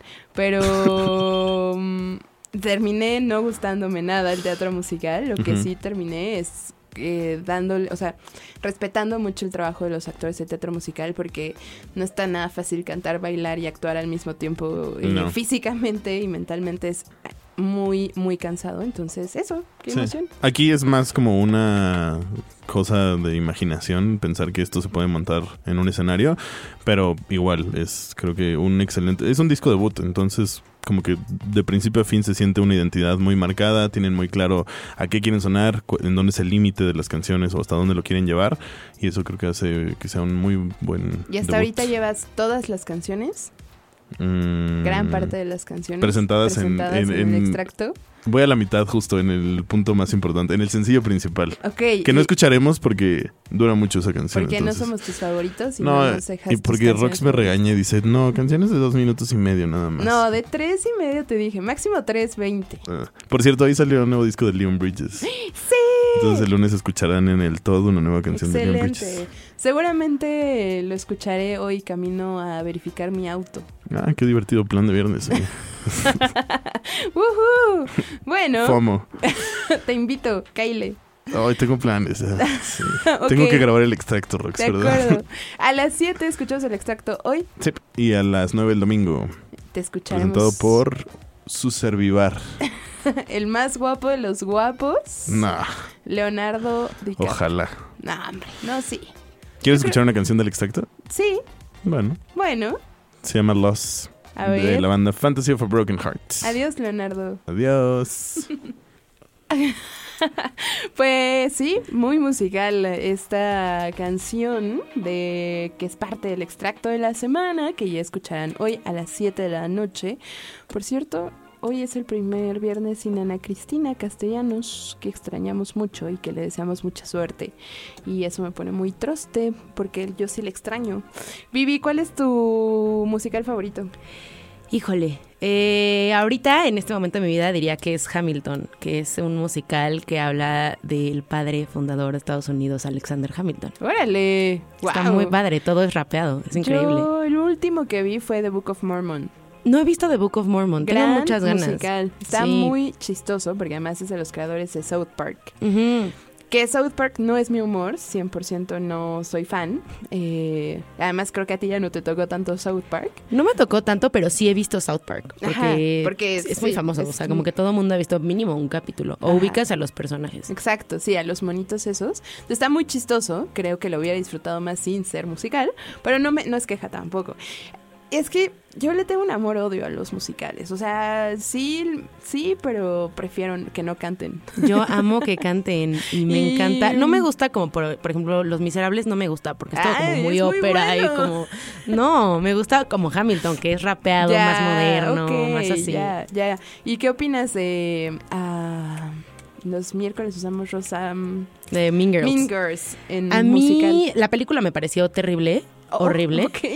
pero mm, terminé no gustándome nada el teatro musical. Lo que Ujú. sí terminé es eh, dándole, o sea, respetando mucho el trabajo de los actores de teatro musical, porque no está nada fácil cantar, bailar y actuar al mismo tiempo. eh, No. Físicamente y mentalmente es muy, muy cansado. Entonces, eso, qué Sí. emoción. Aquí es más como una cosa de imaginación pensar que esto se puede montar en un escenario, pero igual es creo que un excelente, es un disco debut, entonces como que de principio a fin se siente una identidad muy marcada, tienen muy claro a qué quieren sonar, cu- en dónde es el límite de las canciones o hasta dónde lo quieren llevar, y eso creo que hace que sea un muy buen Y hasta debut. ahorita llevas todas las canciones, Mm, gran parte de las canciones presentadas, en- presentadas en, en, en- el extracto. Voy a la mitad justo en el punto más importante, en el sencillo principal. Ok, Que no y- escucharemos porque dura mucho esa canción. Porque entonces. no somos tus favoritos y No, no, nos dejas y tus porque canciones Rox me favoritas. regaña y dice, no, canciones de dos minutos y medio nada más. No, de tres y medio te dije, máximo tres veinte. Ah, por cierto, ahí salió un nuevo disco de Leon Bridges. ¡Sí! Entonces el lunes escucharán en el todo una nueva canción de Leon Bridges. Excelente. Seguramente lo escucharé hoy camino a verificar mi auto. Ah, qué divertido plan de viernes. eh. ¡Woohoo! Bueno, FOMO. te invito, Kyle. Ay, tengo planes. eh. Sí. Ok. Tengo que grabar el extracto, Rox, De ¿verdad? acuerdo. A las siete escuchamos el extracto hoy. Sí. Y a las nueve el domingo. Te escucharemos. Presentado por Su Servivar. El más guapo de los guapos. Nah, Leonardo DiCaprio. ojalá. No, hombre, no, sí. ¿Quieres Yo creo- escuchar una canción del extracto? Sí, Bueno, bueno. se llama Loss. A De ver. la banda Fantasy of a Broken Heart. Adiós, Leonardo. Adiós. Pues sí, muy musical esta canción de que es parte del extracto de la semana, que ya escucharán hoy a las siete de la noche. Por cierto, hoy es el primer viernes sin Ana Cristina Castellanos, que extrañamos mucho y que le deseamos mucha suerte. Y eso me pone muy troste, porque yo sí le extraño. Vivi, ¿cuál es tu musical favorito? Híjole, eh, ahorita en este momento de mi vida diría que es Hamilton, que es un musical que habla del padre fundador de Estados Unidos, Alexander Hamilton. ¡Órale! Está ¡Wow! muy padre, todo es rapeado, es increíble. Yo el último que vi fue The Book of Mormon. No he visto The Book of Mormon, Gran tengo muchas ganas. musical. Está sí. muy chistoso porque además es de los creadores de South Park. Uh-huh. Que South Park no es mi humor, cien por ciento no soy fan. Eh, además creo que a ti ya no te tocó tanto South Park. No me tocó tanto, pero sí he visto South Park. Porque, Ajá, porque es, es sí, muy famoso, es, o sea, como que todo el mundo ha visto mínimo un capítulo. O Ajá. ubicas a los personajes. Exacto, sí, a los monitos esos. Está muy chistoso, creo que lo hubiera disfrutado más sin ser musical, pero no, me, no es queja tampoco. Es que yo le tengo un amor-odio a los musicales. O sea, sí, sí, pero prefiero que no canten. Yo amo que canten y me Y- encanta. No me gusta como, por, por ejemplo, Los Miserables no me gusta porque es todo como Ay, muy es muy ópera bueno. y como... No, me gusta como Hamilton, que es rapeado, Ya, más moderno, ok, más así. Ya, ya. ¿Y qué opinas de... ah, los miércoles usamos rosa... um, De Mean Girls. Mean Girls en A musical? mí la película me pareció terrible, Oh, horrible. ok.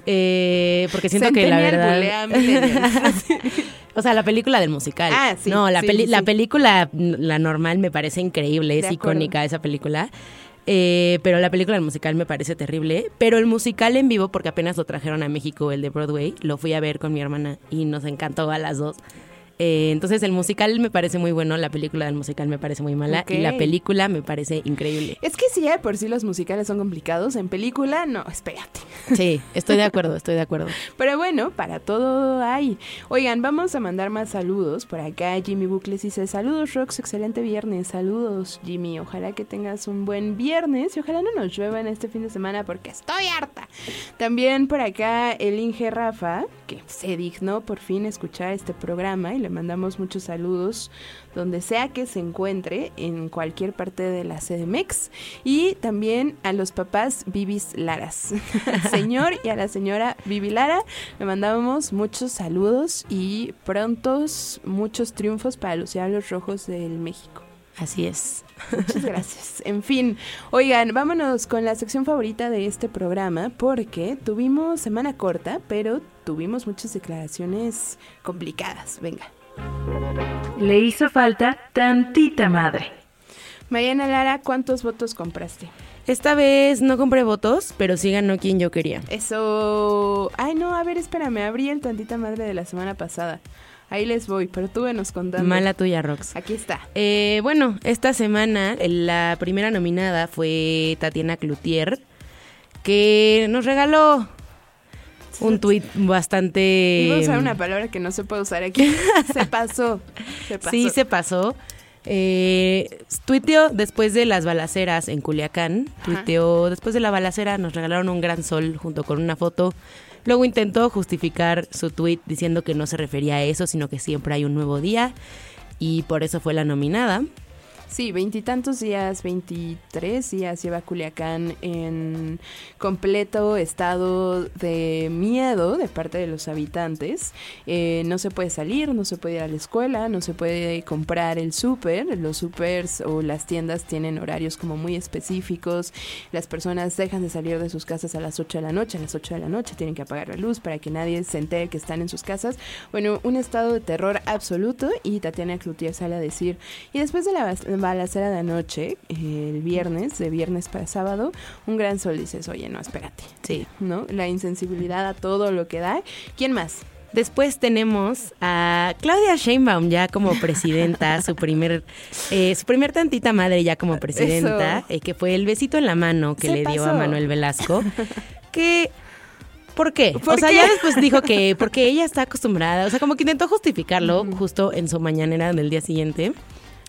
Eh, porque siento que la Centennial verdad... bulea millennials. O sea, la película del musical. Ah, sí, No, la, sí, peli- sí, la sí. película, la normal, me parece increíble, es De acuerdo. icónica esa película. Eh, pero la película del musical me parece terrible. Pero el musical en vivo, porque apenas lo trajeron a México, el de Broadway, lo fui a ver con mi hermana y nos encantó a las dos. Eh, entonces el musical me parece muy bueno, la película del musical me parece muy mala Ok. y la película me parece increíble. Es que si ya de por sí los musicales son complicados, en película, no, espérate. Sí, estoy de acuerdo, estoy de acuerdo. Pero bueno, para todo hay. Oigan, vamos a mandar más saludos. Por acá Jimmy Bucles dice, saludos Rox, excelente viernes. Saludos Jimmy, ojalá que tengas un buen viernes y ojalá no nos llueva en este fin de semana porque estoy harta. También por acá el Inge Rafa, que se dignó por fin escuchar este programa y le mandamos muchos saludos donde sea que se encuentre en cualquier parte de la C D M X. Y también a los papás Vivis Laras, al señor y a la señora Vivi Lara, le mandamos muchos saludos y prontos muchos triunfos para los Diablos Rojos del México. Así es. Muchas gracias. En fin, oigan, vámonos con la sección favorita de este programa porque tuvimos semana corta, pero tuvimos muchas declaraciones complicadas. Venga. Le hizo falta tantita madre. Mariana Lara, ¿cuántos votos compraste? Esta vez no compré votos, pero sí ganó quien yo quería. Eso... Ay, no, a ver, espérame, abrí el tantita madre de la semana pasada. Ahí les voy, pero tú venos contando. Mala tuya, Rox. Aquí está. Eh, bueno, esta semana la primera nominada fue Tatiana Cloutier, que nos regaló un tuit bastante... Iba a usar una palabra que no se puede usar aquí. Se pasó. Se pasó. Sí, se pasó. Eh, tuiteó después de las balaceras en Culiacán. Ajá. Tuiteó después de la balacera, nos regalaron un gran sol junto con una foto. Luego intentó justificar su tuit diciendo que no se refería a eso, sino que siempre hay un nuevo día. Y por eso fue la nominada. Sí, veintitantos días, veintitrés días lleva Culiacán en completo estado de miedo de parte de los habitantes. Eh, no se puede salir, no se puede ir a la escuela, no se puede comprar el súper. Los súpers o las tiendas tienen horarios como muy específicos. Las personas dejan de salir de sus casas a las ocho de la noche. A las ocho de la noche tienen que apagar la luz para que nadie se entere que están en sus casas. Bueno, un estado de terror absoluto y Tatiana Cloutier sale a decir, y después de la balacera de anoche, eh, el viernes, de viernes para sábado, un gran sol, dices, oye, no, espérate. Sí. ¿No? La insensibilidad a todo lo que da. ¿Quién más? Después tenemos a Claudia Sheinbaum ya como presidenta, su primer eh, su primer tantita madre ya como presidenta, eh, que fue el besito en la mano que Se le dio pasó. a Manuel Velasco. Que... ¿Por qué? ¿Por o sea, qué? ya después dijo que porque ella está acostumbrada, o sea, como que intentó justificarlo justo en su mañanera del día siguiente.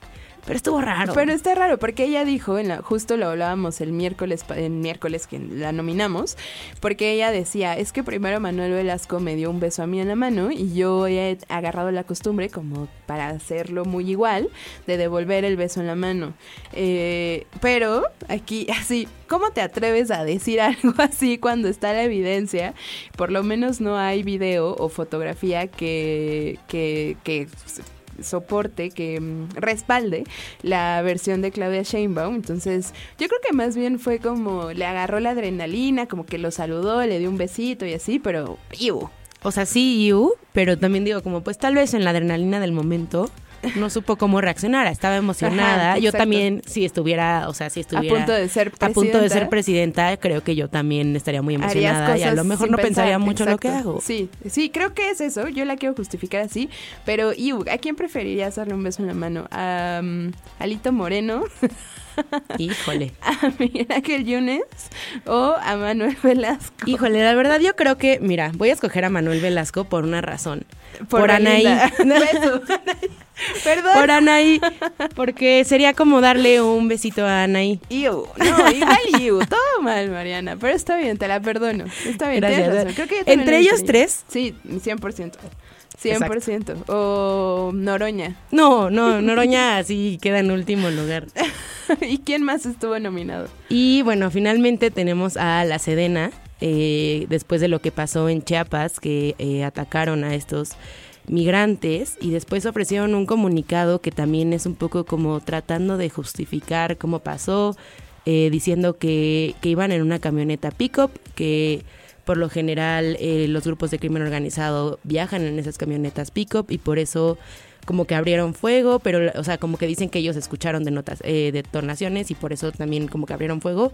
Pero estuvo raro. Pero está raro, porque ella dijo, en la, justo lo hablábamos el miércoles, el miércoles que la nominamos, porque ella decía, es que primero Manuel Velasco me dio un beso a mí en la mano y yo he agarrado la costumbre, como para hacerlo muy igual, de devolver el beso en la mano. Eh, pero aquí, así, ¿cómo te atreves a decir algo así cuando está la evidencia? Por lo menos no hay video o fotografía que... que, que soporte, que um, respalde la versión de Claudia Sheinbaum. Entonces yo creo que más bien fue como le agarró la adrenalina, como que lo saludó, le dio un besito y así, pero ¡iu! O sea, sí, iu, pero también digo como pues tal vez en la adrenalina del momento no supo cómo reaccionar, estaba emocionada. Ajá, yo también, si estuviera, o sea, si estuviera a punto de ser presidenta, a punto de ser presidenta, creo que yo también estaría muy emocionada y a lo mejor no pensar, pensaría mucho exacto. lo que hago. Sí, sí, creo que es eso, yo la quiero justificar así, pero Iu, ¿a quién preferirías darle un beso en la mano? ¿A um, Alito Moreno? Híjole. ¿A Miguel Ángel Yunes o a Manuel Velasco? Híjole, la verdad yo creo que, mira, voy a escoger a Manuel Velasco por una razón. Por, por Anaí. Perdón. Por Anaí, porque sería como darle un besito a Anaí. Iu, no, igual Iu, todo mal, Mariana, pero está bien, te la perdono. Está bien, gracias, tienes razón. Creo que yo ¿entre ellos tres? Sí, cien por ciento. cien por ciento. Exacto. O Noroña. No, no, Noroña sí queda en último lugar. ¿Y quién más estuvo nominado? Y bueno, finalmente tenemos a La Sedena, eh, después de lo que pasó en Chiapas, que eh, atacaron a estos migrantes y después ofrecieron un comunicado que también es un poco como tratando de justificar cómo pasó, eh, diciendo que, que iban en una camioneta pick-up, que por lo general eh, los grupos de crimen organizado viajan en esas camionetas pick-up y por eso como que abrieron fuego, pero o sea, como que dicen que ellos escucharon de notas, eh, detonaciones y por eso también como que abrieron fuego,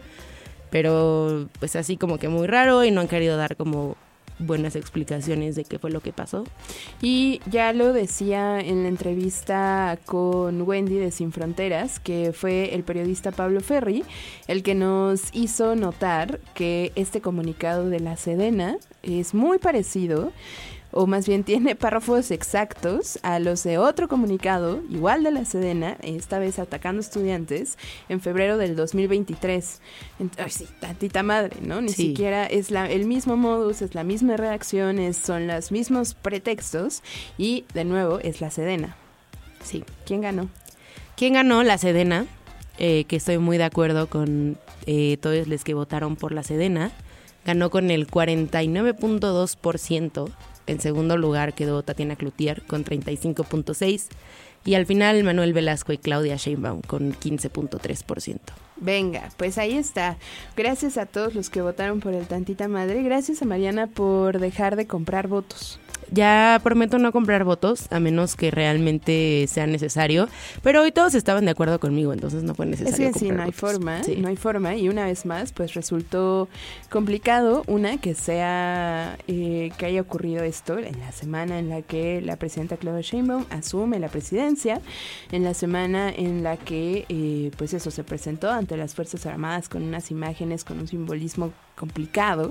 pero pues así como que muy raro y no han querido dar como buenas explicaciones de qué fue lo que pasó. Y ya lo decía en la entrevista con Wendy de Sin Fronteras, que fue el periodista Pablo Ferri el que nos hizo notar que este comunicado de la Sedena es muy parecido, o más bien tiene párrafos exactos a los de otro comunicado, igual de la Sedena, esta vez atacando estudiantes, en febrero del dos mil veintitrés. Ay, sí, tantita madre, ¿no? Ni sí. siquiera es la, el mismo modus, es la misma redacción, es, son los mismos pretextos y, de nuevo, es la Sedena. Sí, ¿quién ganó? ¿Quién ganó? La Sedena, eh, que estoy muy de acuerdo con eh, todos los que votaron por la Sedena. Ganó con el cuarenta y nueve punto dos por ciento. En segundo lugar quedó Tatiana Cloutier con treinta y cinco punto seis por ciento y al final Manuel Velasco y Claudia Sheinbaum con quince punto tres por ciento. Venga, pues ahí está. Gracias a todos los que votaron por el Tantita Madre. Gracias a Mariana por dejar de comprar votos. Ya prometo no comprar votos, a menos que realmente sea necesario, pero hoy todos estaban de acuerdo conmigo, entonces no fue necesario. Es que sí, no hay votos. forma, sí. no hay forma, y una vez más, pues resultó complicado, una, que sea, eh, que haya ocurrido esto en la semana en la que la presidenta Claudia Sheinbaum asume la presidencia, en la semana en la que, eh, pues eso, se presentó ante las Fuerzas Armadas con unas imágenes, con un simbolismo complicado,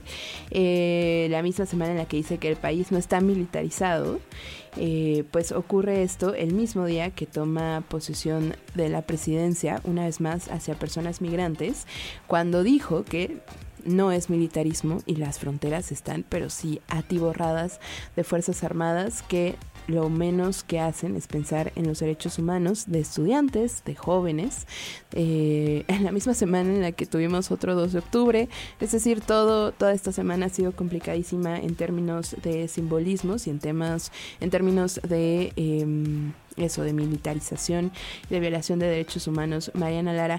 eh, la misma semana en la que dice que el país no está militarizado, eh, pues ocurre esto el mismo día que toma posesión de la presidencia, una vez más hacia personas migrantes, cuando dijo que no es militarismo y las fronteras están, pero sí atiborradas de Fuerzas Armadas que lo menos que hacen es pensar en los derechos humanos de estudiantes, de jóvenes, eh, en la misma semana en la que tuvimos otro dos de octubre, es decir, todo, toda esta semana ha sido complicadísima en términos de simbolismos y en temas, en términos de eh, eso, de militarización y de violación de derechos humanos. Mariana Lara,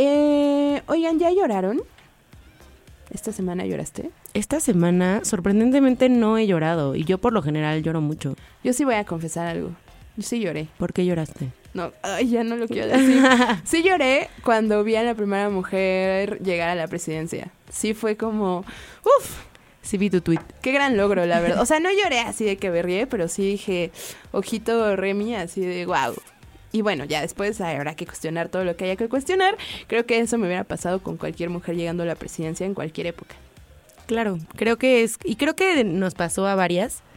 eh, oigan, ¿ya lloraron? ¿Esta semana lloraste? Esta semana, sorprendentemente, no he llorado. Y yo, por lo general, lloro mucho. Yo sí voy a confesar algo. Yo sí lloré. ¿Por qué lloraste? No, ay, ya no lo quiero decir. Sí lloré cuando vi a la primera mujer llegar a la presidencia. Sí fue como... ¡Uf! Sí vi tu tweet. Qué gran logro, la verdad. O sea, no lloré así de que berrié, pero sí dije, ojito Remy, así de guau. Y bueno, ya después habrá que cuestionar todo lo que haya que cuestionar. Creo que eso me hubiera pasado con cualquier mujer llegando a la presidencia en cualquier época. Claro, creo que es, y creo que nos pasó a varias,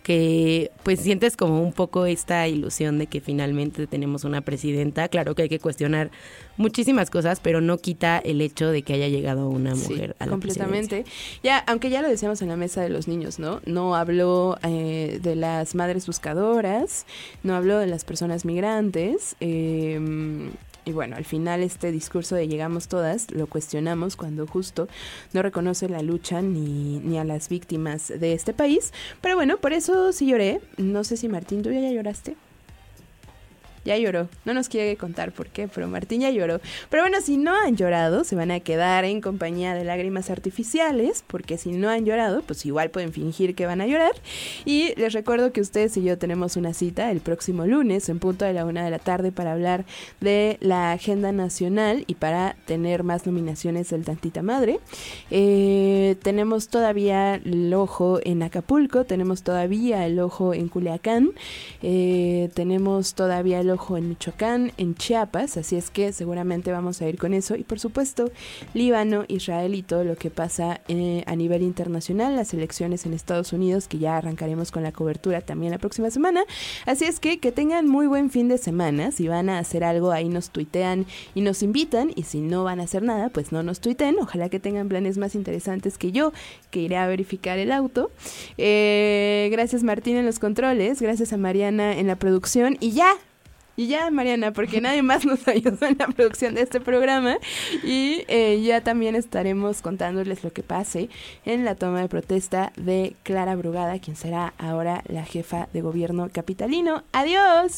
que pues sientes como un poco esta ilusión de que finalmente tenemos una presidenta. Claro que hay que cuestionar muchísimas cosas, pero no quita el hecho de que haya llegado una mujer sí, a la completamente. presidencia. Ya, aunque ya lo decíamos en la mesa de los niños, ¿no? No habló eh, de las madres buscadoras, no habló de las personas migrantes, eh, y bueno, al final este discurso de llegamos todas lo cuestionamos cuando justo no reconoce la lucha ni, ni a las víctimas de este país. Pero bueno, por eso sí lloré. No sé si Martín, ¿tú ya, ya lloraste? Ya lloró, no nos quiere contar por qué, pero Martín ya lloró. Pero bueno, si no han llorado, se van a quedar en compañía de lágrimas artificiales, porque si no han llorado, pues igual pueden fingir que van a llorar. Y les recuerdo que ustedes y yo tenemos una cita el próximo lunes, en punto de la una de la tarde, para hablar de la agenda nacional y para tener más nominaciones del Tantita Madre. Eh, tenemos todavía el ojo en Acapulco, tenemos todavía el ojo en Culiacán, eh, tenemos todavía el ojo en Michoacán, en Chiapas, así es que seguramente vamos a ir con eso. Y por supuesto, Líbano, Israel y todo lo que pasa eh, a nivel internacional, las elecciones en Estados Unidos, que ya arrancaremos con la cobertura también la próxima semana. Así es que que tengan muy buen fin de semana. Si van a hacer algo, ahí nos tuitean y nos invitan, y si no van a hacer nada, pues no nos tuiten. Ojalá que tengan planes más interesantes que yo, que iré a verificar el auto. Eh, gracias Martín en los controles, gracias a Mariana en la producción, y ya Y ya, Mariana, porque nadie más nos ayudó en la producción de este programa. Y eh, ya también estaremos contándoles lo que pase en la toma de protesta de Clara Brugada, quien será ahora la jefa de gobierno capitalino. ¡Adiós!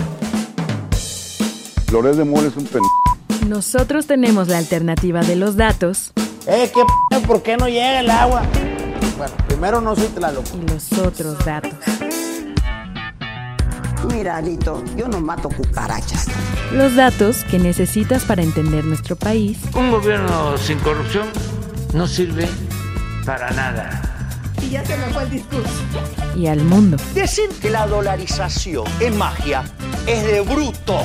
Loret de Mola es un pen... Nosotros tenemos la alternativa de los datos. Eh, ¿qué p***? ¿Por qué no llega el agua? Bueno, primero no soy Tlaloc. Y los otros datos. Mira, Alito, yo no mato cucarachas. Los datos que necesitas para entender nuestro país. Un gobierno sin corrupción no sirve para nada. Y ya se me fue el discurso. Y al mundo. Decir que la dolarización es magia es de bruto.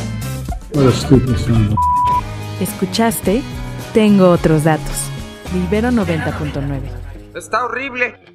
Escuchaste Tengo Otros Datos. Ibero noventa punto nueve. Está horrible.